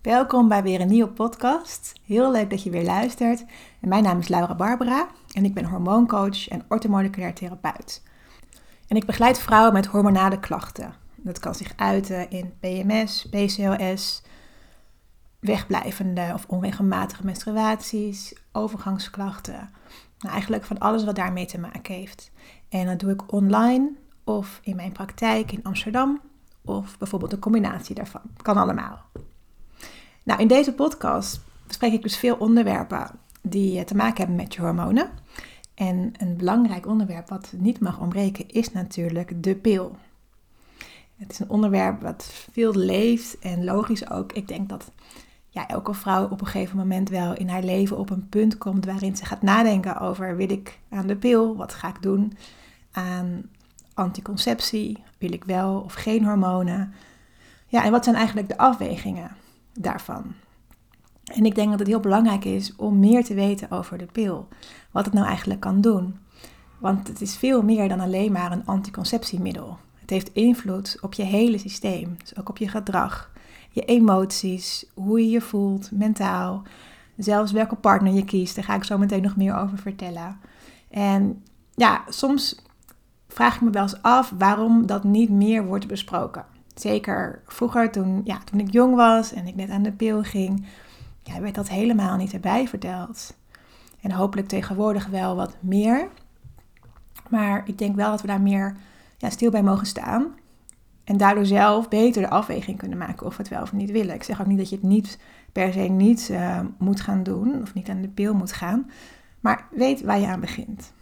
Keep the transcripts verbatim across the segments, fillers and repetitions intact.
Welkom bij weer een nieuwe podcast. Heel leuk dat je weer luistert. En mijn naam is Laura Barbara en ik ben hormooncoach en orthomoleculair therapeut. En ik begeleid vrouwen met hormonale klachten. Dat kan zich uiten in P M S, P C O S, wegblijvende of onregelmatige menstruaties, overgangsklachten. Nou, eigenlijk van alles wat daarmee te maken heeft. En dat doe ik online of in mijn praktijk in Amsterdam of bijvoorbeeld een combinatie daarvan. Kan allemaal. Nou, in deze podcast bespreek ik dus veel onderwerpen die te maken hebben met je hormonen. En een belangrijk onderwerp wat niet mag ontbreken is natuurlijk de pil. Het is een onderwerp wat veel leeft en logisch ook. Ik denk dat ja, elke vrouw op een gegeven moment wel in haar leven op een punt komt waarin ze gaat nadenken over: wil ik aan de pil? Wat ga ik doen aan anticonceptie? Wil ik wel of geen hormonen? Ja, en wat zijn eigenlijk de afwegingen daarvan? En ik denk dat het heel belangrijk is om meer te weten over de pil. Wat het nou eigenlijk kan doen. Want het is veel meer dan alleen maar een anticonceptiemiddel. Het heeft invloed op je hele systeem. Dus ook op je gedrag, je emoties, hoe je je voelt, mentaal. Zelfs welke partner je kiest. Daar ga ik zo meteen nog meer over vertellen. En ja, soms vraag ik me wel eens af waarom dat niet meer wordt besproken. Zeker vroeger, toen, ja, toen ik jong was en ik net aan de pil ging, ja, werd dat helemaal niet erbij verteld. En hopelijk tegenwoordig wel wat meer. Maar ik denk wel dat we daar meer ja, stil bij mogen staan. En daardoor zelf beter de afweging kunnen maken of we het wel of niet willen. Ik zeg ook niet dat je het niet per se niet uh, moet gaan doen of niet aan de pil moet gaan. Maar weet waar je aan begint.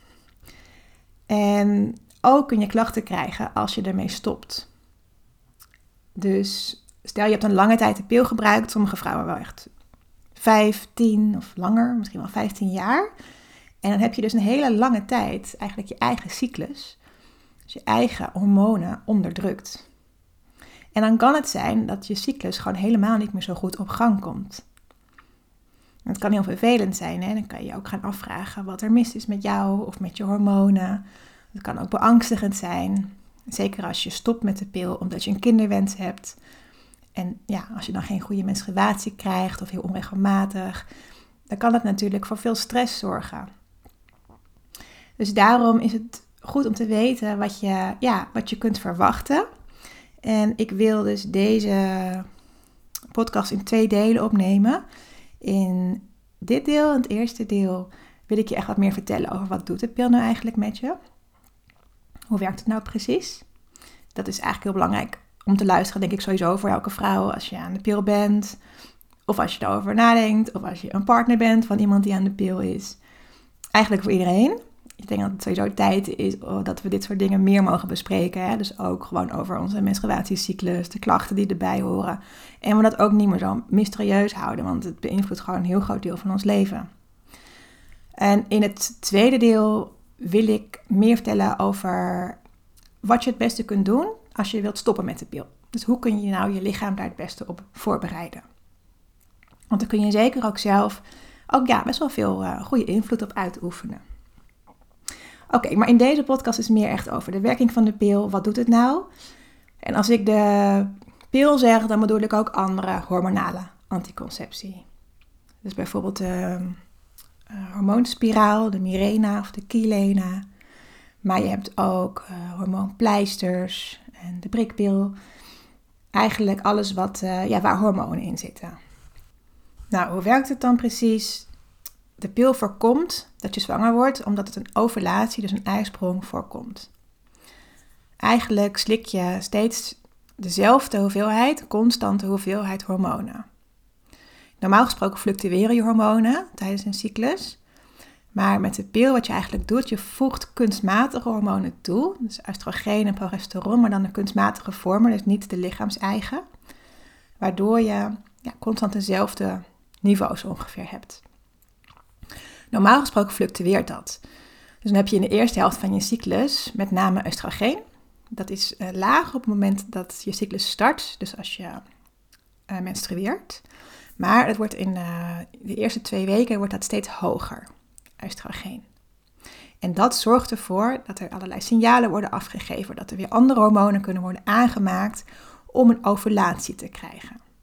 En ook kun je klachten krijgen als je ermee stopt. Dus stel je hebt een lange tijd de pil gebruikt, sommige vrouwen wel echt vijf, tien of langer, misschien wel vijftien jaar. En dan heb je dus een hele lange tijd eigenlijk je eigen cyclus, dus je eigen hormonen onderdrukt. En dan kan het zijn dat je cyclus gewoon helemaal niet meer zo goed op gang komt. En het kan heel vervelend zijn, hè? Dan kan je je ook gaan afvragen wat er mis is met jou of met je hormonen. Het kan ook beangstigend zijn. Zeker als je stopt met de pil omdat je een kinderwens hebt. En ja, als je dan geen goede menstruatie krijgt of heel onregelmatig, dan kan het natuurlijk voor veel stress zorgen. Dus daarom is het goed om te weten wat je, ja, wat je kunt verwachten. En ik wil dus deze podcast in twee delen opnemen. In dit deel, het eerste deel, wil ik je echt wat meer vertellen over wat doet de pil nou eigenlijk met je. Hoe werkt het nou precies? Dat is eigenlijk heel belangrijk om te luisteren, denk ik sowieso voor elke vrouw als je aan de pil bent. Of als je erover nadenkt. Of als je een partner bent van iemand die aan de pil is. Eigenlijk voor iedereen. Ik denk dat het sowieso tijd is dat we dit soort dingen meer mogen bespreken. Hè? Dus ook gewoon over onze menstruatiecyclus, de klachten die erbij horen. En we dat ook niet meer zo mysterieus houden, want het beïnvloedt gewoon een heel groot deel van ons leven. En in het tweede deel wil ik meer vertellen over wat je het beste kunt doen als je wilt stoppen met de pil. Dus hoe kun je nou je lichaam daar het beste op voorbereiden? Want dan kun je zeker ook zelf ook ja, best wel veel uh, goede invloed op uitoefenen. Oké, okay, maar in deze podcast is meer echt over de werking van de pil. Wat doet het nou? En als ik de pil zeg, dan bedoel ik ook andere hormonale anticonceptie. Dus bijvoorbeeld de uh, hormoonspiraal, de Mirena of de Kilena. Maar je hebt ook uh, hormoonpleisters en de prikpil. Eigenlijk alles wat, uh, ja, waar hormonen in zitten. Nou, hoe werkt het dan precies? De pil voorkomt dat je zwanger wordt omdat het een ovulatie, dus een eisprong, voorkomt. Eigenlijk slik je steeds dezelfde hoeveelheid, constante hoeveelheid hormonen. Normaal gesproken fluctueren je hormonen tijdens een cyclus. Maar met de pil wat je eigenlijk doet, je voegt kunstmatige hormonen toe. Dus oestrogeen en progesteron, maar dan de kunstmatige vormen, dus niet de lichaams-eigen. Waardoor je ja, constant dezelfde niveaus ongeveer hebt. Normaal gesproken fluctueert dat. Dus dan heb je in de eerste helft van je cyclus met name oestrogeen. Dat is uh, laag op het moment dat je cyclus start, dus als je uh, menstrueert. Maar het wordt in uh, de eerste twee weken wordt dat steeds hoger, oestrogeen. En dat zorgt ervoor dat er allerlei signalen worden afgegeven, dat er weer andere hormonen kunnen worden aangemaakt om een ovulatie te krijgen.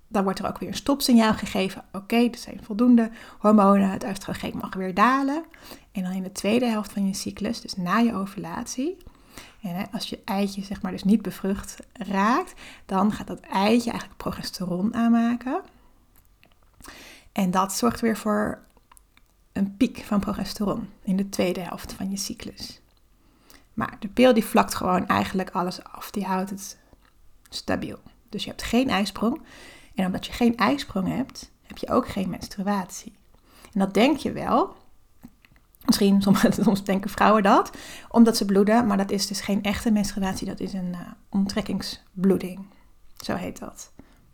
dan wordt er ook weer een stopsignaal gegeven. Oké, okay, er zijn voldoende hormonen, het oestrogeen mag weer dalen. En dan in de tweede helft van je cyclus, dus na je ovulatie, en hè, als je eitje zeg maar dus niet bevrucht raakt, dan gaat dat eitje eigenlijk progesteron aanmaken. En dat zorgt weer voor een piek van progesteron in de tweede helft van je cyclus. Maar de pil die vlakt gewoon eigenlijk alles af. Die houdt het stabiel. Dus je hebt geen ijsprong. En omdat je geen ijsprong hebt, heb je ook geen menstruatie. En dat denk je wel. Misschien, soms, soms denken vrouwen dat, omdat ze bloeden. Maar dat is dus geen echte menstruatie. Dat is een uh, onttrekkingsbloeding. Zo heet dat.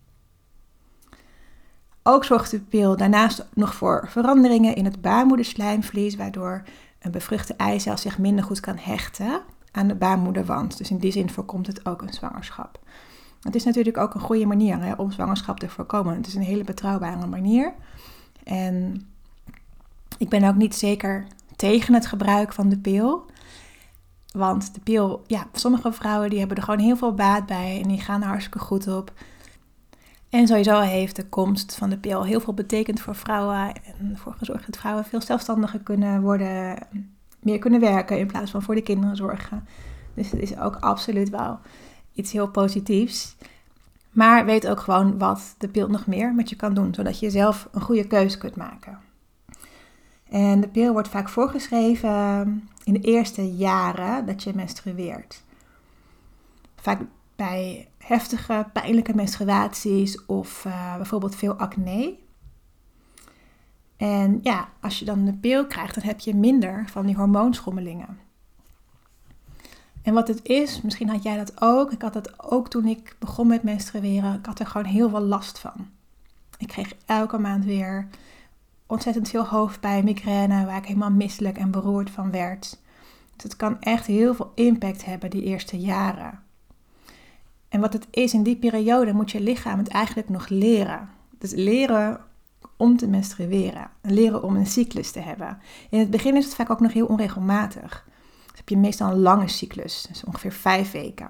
Ook zorgt de pil daarnaast nog voor veranderingen in het baarmoederslijmvlies, waardoor een bevruchte eicel zich minder goed kan hechten aan de baarmoederwand. Dus in die zin voorkomt het ook een zwangerschap. Het is natuurlijk ook een goede manier hè, om zwangerschap te voorkomen. Het is een hele betrouwbare manier. En ik ben ook niet zeker tegen het gebruik van de pil. Want de pil, ja, sommige vrouwen die hebben er gewoon heel veel baat bij en die gaan er hartstikke goed op. En sowieso heeft de komst van de pil heel veel betekend voor vrouwen en ervoor gezorgd dat vrouwen veel zelfstandiger kunnen worden, meer kunnen werken in plaats van voor de kinderen zorgen. Dus het is ook absoluut wel iets heel positiefs. Maar weet ook gewoon wat de pil nog meer met je kan doen, zodat je zelf een goede keuze kunt maken. En de pil wordt vaak voorgeschreven in de eerste jaren dat je menstrueert. Vaak bij heftige, pijnlijke menstruaties of uh, bijvoorbeeld veel acne. En ja, als je dan de pil krijgt, dan heb je minder van die hormoonschommelingen. En wat het is, misschien had jij dat ook. Ik had dat ook toen ik begon met menstrueren. Ik had er gewoon heel veel last van. Ik kreeg elke maand weer ontzettend veel hoofdpijn, migraine, waar ik helemaal misselijk en beroerd van werd. Dus het kan echt heel veel impact hebben die eerste jaren. En wat het is, in die periode moet je lichaam het eigenlijk nog leren. Dus leren om te menstrueren. Leren om een cyclus te hebben. In het begin is het vaak ook nog heel onregelmatig. Dus heb je meestal een lange cyclus. Dus ongeveer vijf weken.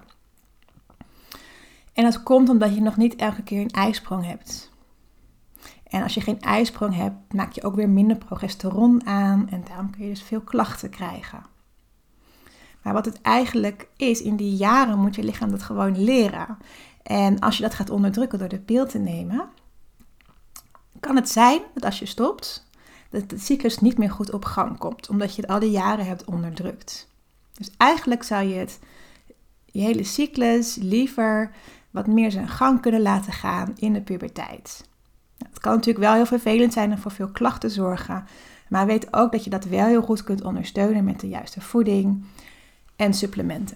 En dat komt omdat je nog niet elke keer een ijsprong hebt. En als je geen ijsprong hebt, maak je ook weer minder progesteron aan. En daarom kun je dus veel klachten krijgen. Maar wat het eigenlijk is, in die jaren moet je lichaam dat gewoon leren. En als je dat gaat onderdrukken door de pil te nemen, kan het zijn dat als je stopt, dat de cyclus niet meer goed op gang komt. Omdat je het al die jaren hebt onderdrukt. Dus eigenlijk zou je het, je hele cyclus liever wat meer zijn gang kunnen laten gaan in de puberteit. Het kan natuurlijk wel heel vervelend zijn en voor veel klachten zorgen. Maar weet ook dat je dat wel heel goed kunt ondersteunen met de juiste voeding en supplementen.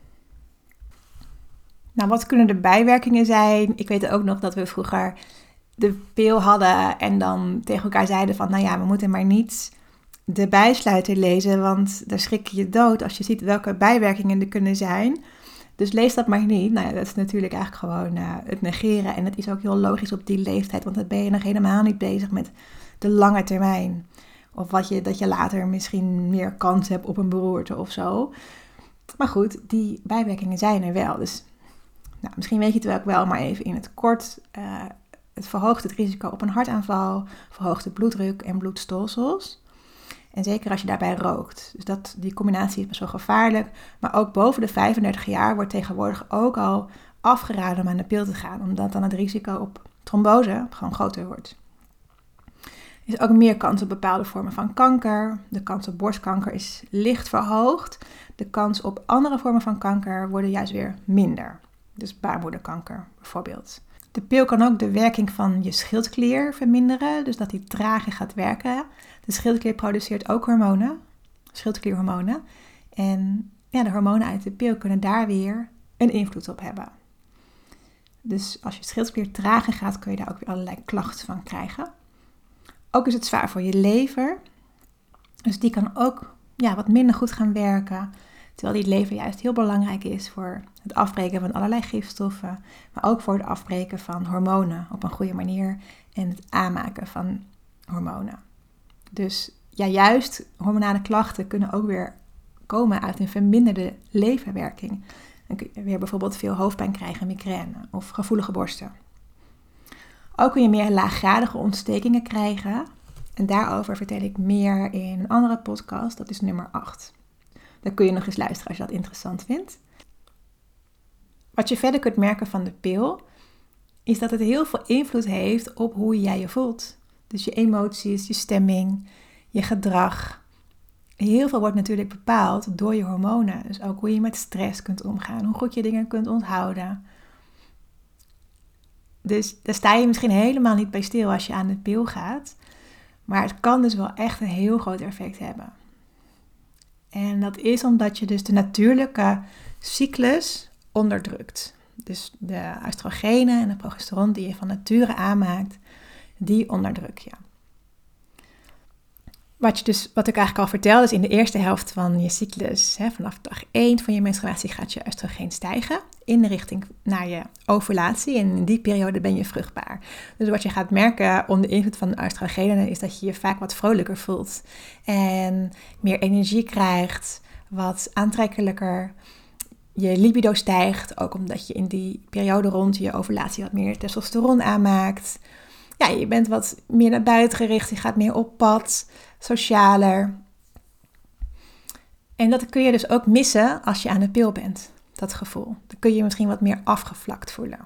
Nou, wat kunnen de bijwerkingen zijn? Ik weet ook nog dat we vroeger de pil hadden en dan tegen elkaar zeiden van, nou ja, we moeten maar niet de bijsluiter lezen, want daar schrik je je dood als je ziet welke bijwerkingen er kunnen zijn. Dus lees dat maar niet. Nou ja, dat is natuurlijk eigenlijk gewoon uh, het negeren. En het is ook heel logisch op die leeftijd, want dan ben je nog helemaal niet bezig met de lange termijn. Of wat je, dat je later misschien meer kans hebt op een beroerte of zo. Maar goed, die bijwerkingen zijn er wel. Dus nou, misschien weet je het ook wel, maar even in het kort. Uh, het verhoogt het risico op een hartaanval, verhoogt de bloeddruk en bloedstolsels. En zeker als je daarbij rookt. Dus dat, die combinatie is best wel gevaarlijk. Maar ook boven de vijfendertig jaar wordt tegenwoordig ook al afgeraden om aan de pil te gaan. Omdat dan het risico op trombose gewoon groter wordt. Er is ook meer kans op bepaalde vormen van kanker. De kans op borstkanker is licht verhoogd. De kans op andere vormen van kanker worden juist weer minder. Dus baarmoederkanker bijvoorbeeld. De pil kan ook de werking van je schildklier verminderen. Dus dat die trager gaat werken. De schildklier produceert ook hormonen. Schildklierhormonen. En ja, de hormonen uit de pil kunnen daar weer een invloed op hebben. Dus als je schildklier trager gaat, kun je daar ook weer allerlei klachten van krijgen. Ook is het zwaar voor je lever. Dus die kan ook ja, wat minder goed gaan werken. Terwijl die lever juist heel belangrijk is voor het afbreken van allerlei gifstoffen. Maar ook voor het afbreken van hormonen op een goede manier. En het aanmaken van hormonen. Dus ja, juist hormonale klachten kunnen ook weer komen uit een verminderde leverwerking. Dan kun je weer bijvoorbeeld veel hoofdpijn krijgen, migraine of gevoelige borsten. Ook kun je meer laaggradige ontstekingen krijgen. En daarover vertel ik meer in een andere podcast. Dat is nummer acht. Dan kun je nog eens luisteren als je dat interessant vindt. Wat je verder kunt merken van de pil, is dat het heel veel invloed heeft op hoe jij je voelt. Dus je emoties, je stemming, je gedrag. Heel veel wordt natuurlijk bepaald door je hormonen. Dus ook hoe je met stress kunt omgaan, hoe goed je dingen kunt onthouden. Dus daar sta je misschien helemaal niet bij stil als je aan de pil gaat. Maar het kan dus wel echt een heel groot effect hebben. En dat is omdat je dus de natuurlijke cyclus onderdrukt. Dus de oestrogenen en de progesteron die je van nature aanmaakt, die onderdruk je. Wat, je dus, wat ik eigenlijk al vertelde, is in de eerste helft van je cyclus, hè, vanaf dag één van je menstruatie gaat je oestrogeen stijgen in de richting naar je ovulatie. En in die periode ben je vruchtbaar. Dus wat je gaat merken onder invloed van de oestrogenen is dat je je vaak wat vrolijker voelt. En meer energie krijgt, wat aantrekkelijker. Je libido stijgt, ook omdat je in die periode rond je ovulatie wat meer testosteron aanmaakt. Ja, je bent wat meer naar buiten gericht, je gaat meer op pad, socialer. En dat kun je dus ook missen als je aan de pil bent, dat gevoel. Dan kun je je misschien wat meer afgevlakt voelen.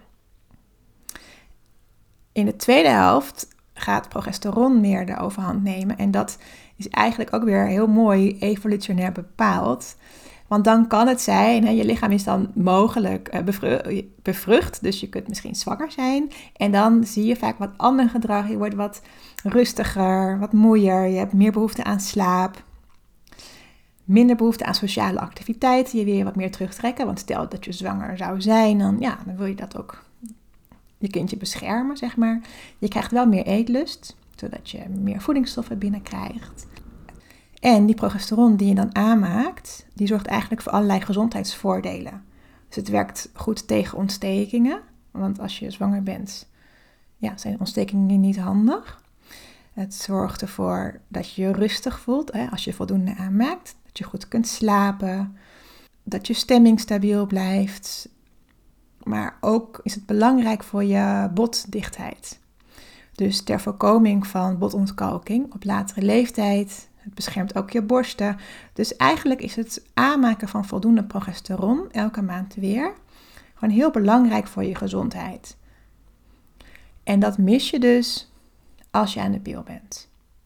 In de tweede helft gaat progesteron meer de overhand nemen. En dat is eigenlijk ook weer heel mooi evolutionair bepaald. Want dan kan het zijn, hè, je lichaam is dan mogelijk bevrucht, dus je kunt misschien zwanger zijn. En dan zie je vaak wat ander gedrag. Je wordt wat rustiger, wat moeier. Je hebt meer behoefte aan slaap. Minder behoefte aan sociale activiteiten. Je wil je wat meer terugtrekken. Want stel dat je zwanger zou zijn, dan, ja, dan wil je dat ook je kindje beschermen, zeg maar. Je krijgt wel meer eetlust, zodat je meer voedingsstoffen binnenkrijgt. En die progesteron die je dan aanmaakt, die zorgt eigenlijk voor allerlei gezondheidsvoordelen. Dus het werkt goed tegen ontstekingen, want als je zwanger bent, ja, zijn ontstekingen niet handig. Het zorgt ervoor dat je je rustig voelt, hè, als je voldoende aanmaakt. Dat je goed kunt slapen, dat je stemming stabiel blijft. Maar ook is het belangrijk voor je botdichtheid. Dus ter voorkoming van botontkalking op latere leeftijd. Het beschermt ook je borsten. Dus eigenlijk is het aanmaken van voldoende progesteron elke maand weer gewoon heel belangrijk voor je gezondheid. En dat mis je dus als je aan de pil bent.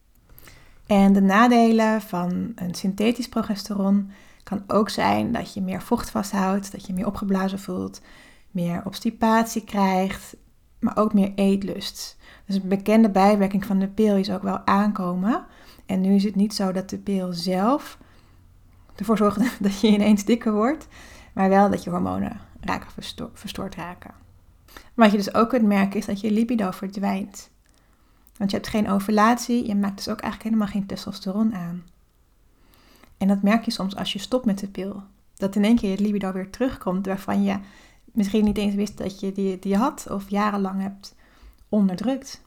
En de nadelen van een synthetisch progesteron kan ook zijn dat je meer vocht vasthoudt, dat je meer opgeblazen voelt, meer obstipatie krijgt, maar ook meer eetlust. Dus een bekende bijwerking van de pil is ook wel aankomen. En nu is het niet zo dat de pil zelf ervoor zorgt dat je ineens dikker wordt, maar wel dat je hormonen raken versto- verstoord raken. Wat je dus ook kunt merken is dat je libido verdwijnt. Want je hebt geen ovulatie, je maakt dus ook eigenlijk helemaal geen testosteron aan. En dat merk je soms als je stopt met de pil. Dat in één keer je libido weer terugkomt, waarvan je misschien niet eens wist dat je die, die had of jarenlang hebt onderdrukt.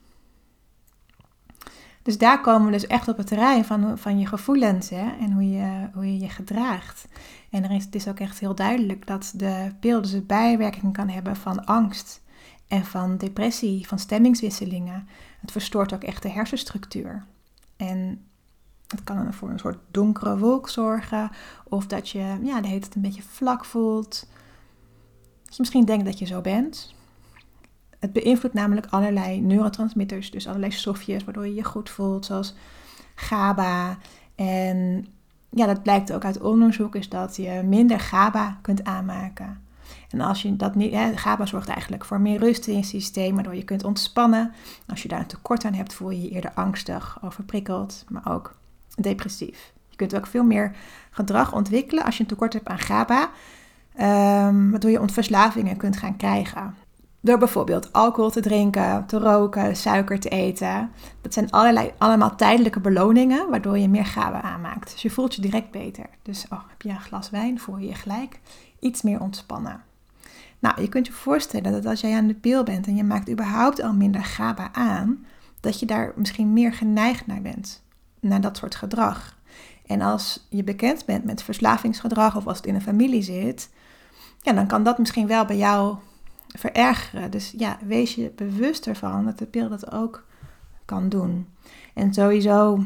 Dus daar komen we dus echt op het terrein van, van je gevoelens, hè, en hoe je, hoe je je gedraagt. En er is, het is ook echt heel duidelijk dat de pil dus een bijwerking kan hebben van angst en van depressie, van stemmingswisselingen. Het verstoort ook echt de hersenstructuur. En het kan voor een soort donkere wolk zorgen, of dat je ja, de hele tijd een beetje vlak voelt. Dat je misschien denkt dat je zo bent. Het beïnvloedt namelijk allerlei neurotransmitters, dus allerlei stofjes waardoor je je goed voelt, zoals GABA. En ja, dat blijkt ook uit onderzoek, is dat je minder GABA kunt aanmaken. En als je dat niet, hè, GABA zorgt eigenlijk voor meer rust in je systeem, waardoor je kunt ontspannen. Als je daar een tekort aan hebt, voel je je eerder angstig, overprikkeld, maar ook depressief. Je kunt ook veel meer gedrag ontwikkelen als je een tekort hebt aan GABA, um, waardoor je verslavingen kunt gaan krijgen. Door bijvoorbeeld alcohol te drinken, te roken, suiker te eten. Dat zijn allerlei, allemaal tijdelijke beloningen, waardoor je meer GABA aanmaakt. Dus je voelt je direct beter. Dus oh, heb je een glas wijn, voel je je gelijk iets meer ontspannen. Nou, je kunt je voorstellen dat als jij aan de pil bent en je maakt überhaupt al minder GABA aan, dat je daar misschien meer geneigd naar bent, naar dat soort gedrag. En als je bekend bent met verslavingsgedrag of als het in een familie zit, ja, dan kan dat misschien wel bij jou verergeren. Dus ja, wees je bewust ervan dat de pil dat ook kan doen. En sowieso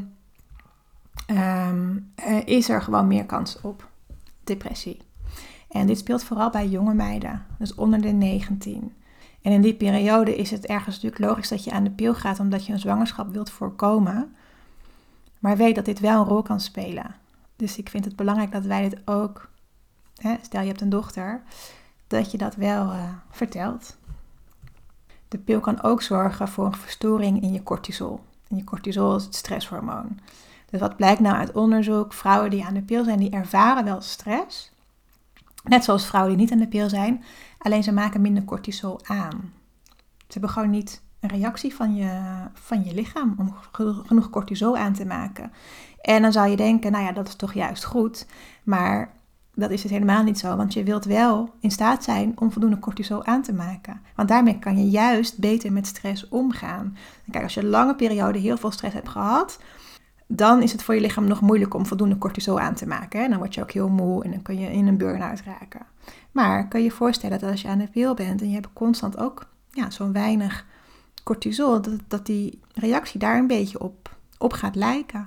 um, is er gewoon meer kans op depressie. En dit speelt vooral bij jonge meiden, dus onder de negentien. En in die periode is het ergens natuurlijk logisch dat je aan de pil gaat omdat je een zwangerschap wilt voorkomen. Maar weet dat dit wel een rol kan spelen. Dus ik vind het belangrijk dat wij dit ook, hè, stel je hebt een dochter, dat je dat wel uh, vertelt. De pil kan ook zorgen voor een verstoring in je cortisol. En je cortisol is het stresshormoon. Dus wat blijkt nou uit onderzoek? Vrouwen die aan de pil zijn, die ervaren wel stress. Net zoals vrouwen die niet aan de pil zijn. Alleen ze maken minder cortisol aan. Ze hebben gewoon niet een reactie van je, van je lichaam om genoeg cortisol aan te maken. En dan zou je denken, nou ja, dat is toch juist goed. Maar dat is dus helemaal niet zo. Want je wilt wel in staat zijn om voldoende cortisol aan te maken. Want daarmee kan je juist beter met stress omgaan. En kijk, als je een lange periode heel veel stress hebt gehad, dan is het voor je lichaam nog moeilijk om voldoende cortisol aan te maken. Hè? Dan word je ook heel moe en dan kun je in een burn-out raken. Maar kan je je voorstellen dat als je aan de pil bent en je hebt constant ook ja, zo'n weinig cortisol, dat, dat die reactie daar een beetje op, op gaat lijken.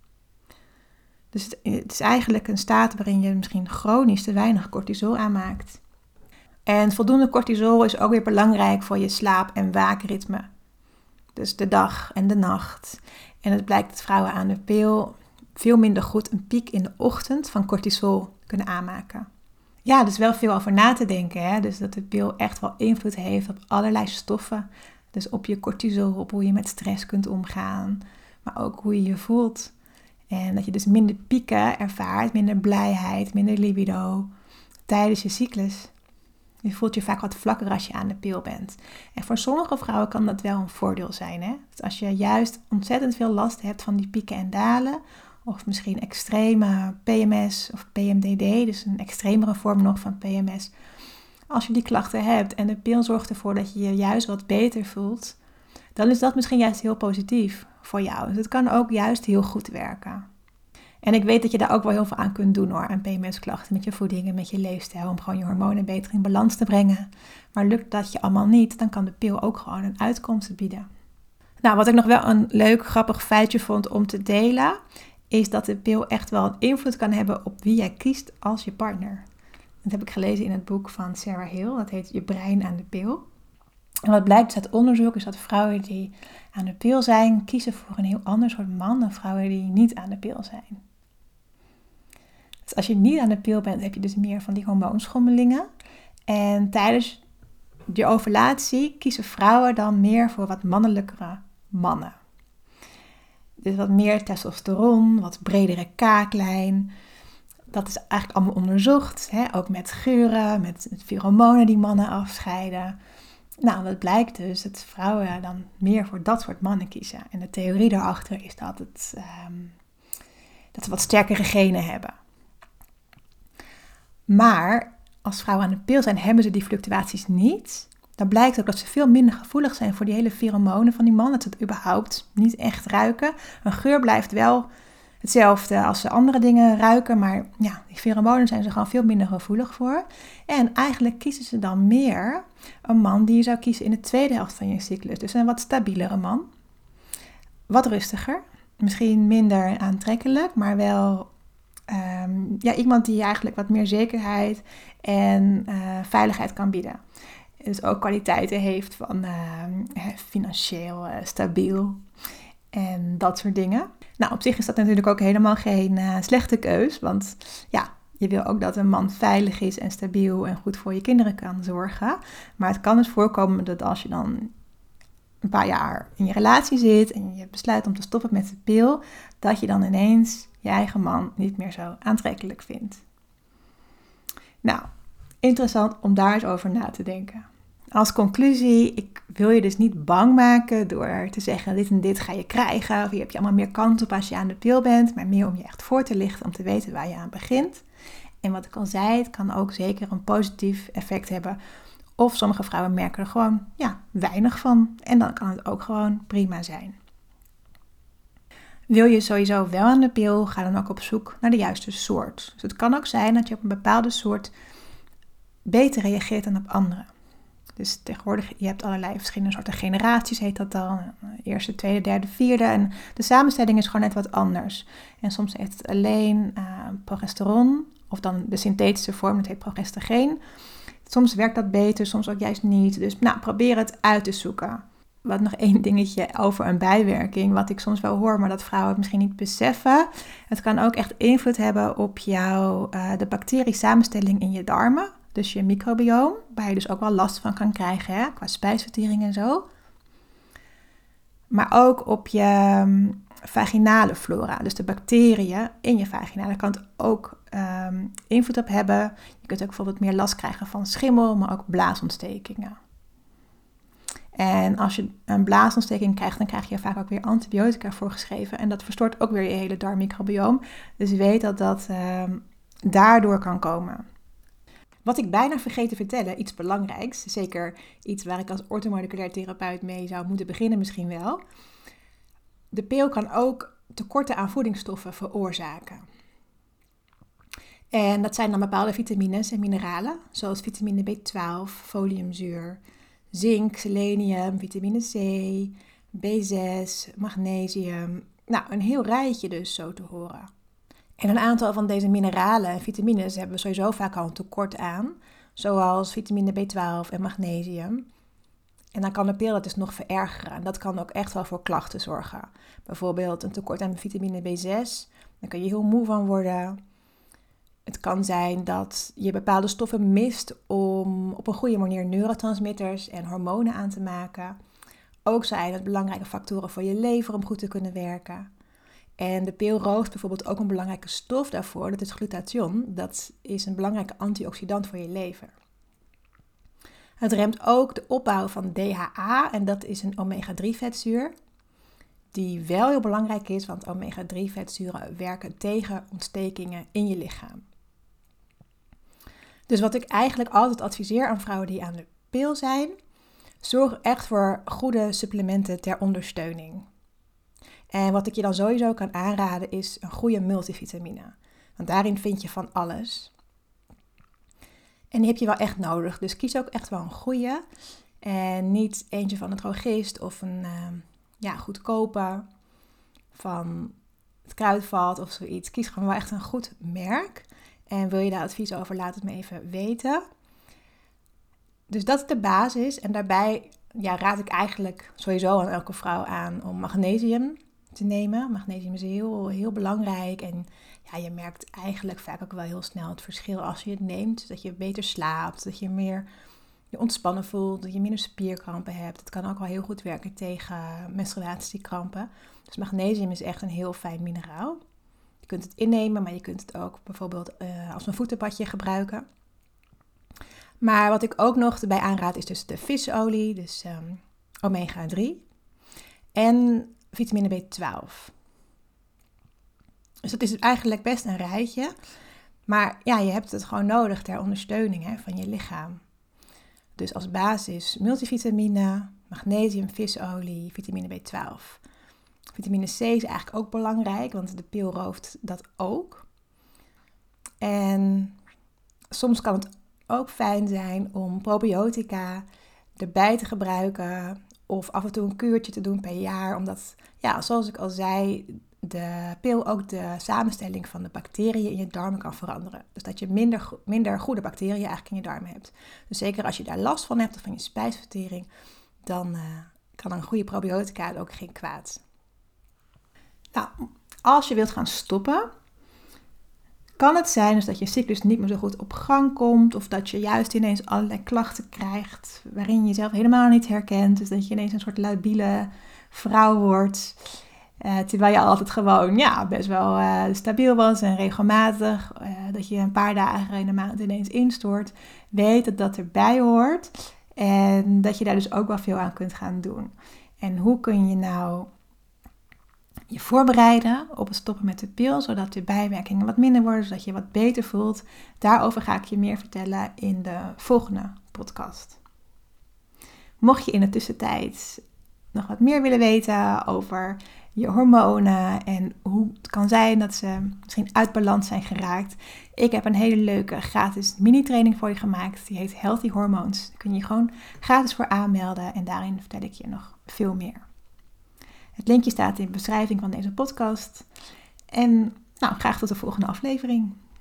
Dus het, het is eigenlijk een staat waarin je misschien chronisch te weinig cortisol aanmaakt. En voldoende cortisol is ook weer belangrijk voor je slaap- en waakritme. Dus de dag en de nacht. En het blijkt dat vrouwen aan de pil veel minder goed een piek in de ochtend van cortisol kunnen aanmaken. Ja, er is wel veel over na te denken. Hè? Dus dat de pil echt wel invloed heeft op allerlei stoffen. Dus op je cortisol, op hoe je met stress kunt omgaan. Maar ook hoe je je voelt. En dat je dus minder pieken ervaart, minder blijheid, minder libido tijdens je cyclus. Je voelt je vaak wat vlakker als je aan de pil bent. En voor sommige vrouwen kan dat wel een voordeel zijn. Hè? Dus als je juist ontzettend veel last hebt van die pieken en dalen, of misschien extreme P M S of P M D D, dus een extremere vorm nog van P M S. Als je die klachten hebt en de pil zorgt ervoor dat je je juist wat beter voelt, dan is dat misschien juist heel positief voor jou. Dus het kan ook juist heel goed werken. En ik weet dat je daar ook wel heel veel aan kunt doen hoor, aan P M S-klachten met je voeding en met je leefstijl, om gewoon je hormonen beter in balans te brengen. Maar lukt dat je allemaal niet, dan kan de pil ook gewoon een uitkomst bieden. Nou, wat ik nog wel een leuk, grappig feitje vond om te delen, is dat de pil echt wel een invloed kan hebben op wie jij kiest als je partner. Dat heb ik gelezen in het boek van Sarah Hill, dat heet Je brein aan de pil. En wat blijkt uit onderzoek is dat vrouwen die aan de pil zijn, kiezen voor een heel ander soort man dan vrouwen die niet aan de pil zijn. Dus als je niet aan de pil bent, heb je dus meer van die hormoonschommelingen. En tijdens je ovulatie kiezen vrouwen dan meer voor wat mannelijkere mannen. Dus wat meer testosteron, wat bredere kaaklijn. Dat is eigenlijk allemaal onderzocht. Hè? Ook met geuren, met pheromonen die mannen afscheiden. Nou, dat blijkt dus dat vrouwen dan meer voor dat soort mannen kiezen. En de theorie daarachter is dat, het, um, dat ze wat sterkere genen hebben. Maar als vrouwen aan de pil zijn, hebben ze die fluctuaties niet. Dan blijkt ook dat ze veel minder gevoelig zijn voor die hele pheromonen van die mannen. Dat ze het überhaupt niet echt ruiken. Een geur blijft wel hetzelfde als ze andere dingen ruiken. Maar ja, die pheromonen zijn ze gewoon veel minder gevoelig voor. En eigenlijk kiezen ze dan meer een man die je zou kiezen in de tweede helft van je cyclus. Dus een wat stabielere man. Wat rustiger. Misschien minder aantrekkelijk, maar wel um, ja, iemand die eigenlijk wat meer zekerheid en uh, veiligheid kan bieden. Dus ook kwaliteiten heeft van uh, financieel uh, stabiel en dat soort dingen. Nou, op zich is dat natuurlijk ook helemaal geen uh, slechte keus. Want ja, je wil ook dat een man veilig is en stabiel en goed voor je kinderen kan zorgen. Maar het kan dus voorkomen dat als je dan een paar jaar in je relatie zit en je besluit om te stoppen met de pil, dat je dan ineens je eigen man niet meer zo aantrekkelijk vindt. Nou, interessant om daar eens over na te denken. Als conclusie, ik wil je dus niet bang maken door te zeggen dit en dit ga je krijgen. Of hier heb je allemaal meer kans op als je aan de pil bent. Maar meer om je echt voor te lichten om te weten waar je aan begint. En wat ik al zei, het kan ook zeker een positief effect hebben. Of sommige vrouwen merken er gewoon ja, weinig van. En dan kan het ook gewoon prima zijn. Wil je sowieso wel aan de pil, ga dan ook op zoek naar de juiste soort. Dus het kan ook zijn dat je op een bepaalde soort beter reageert dan op andere. Dus tegenwoordig, je hebt allerlei verschillende soorten generaties, heet dat dan. Eerste, tweede, derde, vierde. En de samenstelling is gewoon net wat anders. En soms heeft het alleen uh, progesteron, of dan de synthetische vorm, dat heet progestageen. Soms werkt dat beter, soms ook juist niet. Dus nou, probeer het uit te zoeken. Wat nog één dingetje over een bijwerking, wat ik soms wel hoor, maar dat vrouwen misschien niet beseffen. Het kan ook echt invloed hebben op jouw, uh, de bacteriesamenstelling in je darmen. Dus je microbioom, waar je dus ook wel last van kan krijgen, hè, qua spijsvertering en zo. Maar ook op je um, vaginale flora, dus de bacteriën in je vagina. Daar kan het ook um, invloed op hebben. Je kunt ook bijvoorbeeld meer last krijgen van schimmel, maar ook blaasontstekingen. En als je een blaasontsteking krijgt, dan krijg je vaak ook weer antibiotica voorgeschreven. En dat verstoort ook weer je hele darmmicrobioom. Dus weet dat dat um, daardoor kan komen. Wat ik bijna vergeet te vertellen, iets belangrijks. Zeker iets waar ik als orthomoleculair therapeut mee zou moeten beginnen misschien wel. De pil kan ook tekorten aan voedingsstoffen veroorzaken. En dat zijn dan bepaalde vitamines en mineralen, zoals vitamine B twaalf, foliumzuur, zink, selenium, vitamine C, B zes, magnesium. Nou, een heel rijtje dus zo te horen. En een aantal van deze mineralen en vitamines hebben we sowieso vaak al een tekort aan, zoals vitamine B twaalf en magnesium. En dan kan de pil dat dus nog verergeren. En dat kan ook echt wel voor klachten zorgen. Bijvoorbeeld een tekort aan vitamine B zes, daar kun je heel moe van worden. Het kan zijn dat je bepaalde stoffen mist om op een goede manier neurotransmitters en hormonen aan te maken. Ook zijn het belangrijke factoren voor je lever om goed te kunnen werken. En de pil rooft bijvoorbeeld ook een belangrijke stof daarvoor, dat is glutathion. Dat is een belangrijke antioxidant voor je lever. Het remt ook de opbouw van D H A en dat is een omega drie vetzuur. Die wel heel belangrijk is, want omega drie vetzuren werken tegen ontstekingen in je lichaam. Dus wat ik eigenlijk altijd adviseer aan vrouwen die aan de pil zijn, zorg echt voor goede supplementen ter ondersteuning. En wat ik je dan sowieso kan aanraden is een goede multivitamine. Want daarin vind je van alles. En die heb je wel echt nodig. Dus kies ook echt wel een goede. En niet eentje van een drogist of een uh, ja, goedkope van het Kruidvat of zoiets. Kies gewoon wel echt een goed merk. En wil je daar advies over, laat het me even weten. Dus dat is de basis. En daarbij ja, raad ik eigenlijk sowieso aan elke vrouw aan om magnesium te nemen. Magnesium is heel, heel belangrijk. En ja, je merkt eigenlijk vaak ook wel heel snel het verschil als je het neemt. Dat je beter slaapt, dat je meer je ontspannen voelt, dat je minder spierkrampen hebt. Het kan ook wel heel goed werken tegen menstruatiekrampen. Dus magnesium is echt een heel fijn mineraal. Je kunt het innemen, maar je kunt het ook bijvoorbeeld uh, als een voetenbadje gebruiken. Maar wat ik ook nog erbij aanraad is dus de visolie, dus um, omega drie en vitamine B twaalf. Dus dat is eigenlijk best een rijtje. Maar ja, je hebt het gewoon nodig ter ondersteuning hè, van je lichaam. Dus als basis multivitamine, magnesium, visolie, vitamine B twaalf. Vitamine C is eigenlijk ook belangrijk, want de pil rooft dat ook. En soms kan het ook fijn zijn om probiotica erbij te gebruiken of af en toe een kuurtje te doen per jaar. Omdat, ja, zoals ik al zei, de pil ook de samenstelling van de bacteriën in je darmen kan veranderen. Dus dat je minder, minder goede bacteriën eigenlijk in je darmen hebt. Dus zeker als je daar last van hebt of van je spijsvertering, dan uh, kan een goede probiotica ook geen kwaad. Nou, als je wilt gaan stoppen, kan het zijn dus dat je cyclus niet meer zo goed op gang komt of dat je juist ineens allerlei klachten krijgt waarin je jezelf helemaal niet herkent. Dus dat je ineens een soort labiele vrouw wordt, uh, terwijl je altijd gewoon ja, best wel uh, stabiel was en regelmatig. Uh, dat je een paar dagen in de maand ineens instort. Weet dat dat erbij hoort en dat je daar dus ook wel veel aan kunt gaan doen. En hoe kun je nou je voorbereiden op het stoppen met de pil, zodat de bijwerkingen wat minder worden, zodat je wat beter voelt. Daarover ga ik je meer vertellen in de volgende podcast. Mocht je in de tussentijd nog wat meer willen weten over je hormonen en hoe het kan zijn dat ze misschien uit balans zijn geraakt. Ik heb een hele leuke gratis mini-training voor je gemaakt. Die heet Healthy Hormones. Daar kun je je gewoon gratis voor aanmelden en daarin vertel ik je nog veel meer. Het linkje staat in de beschrijving van deze podcast. En nou, graag tot de volgende aflevering.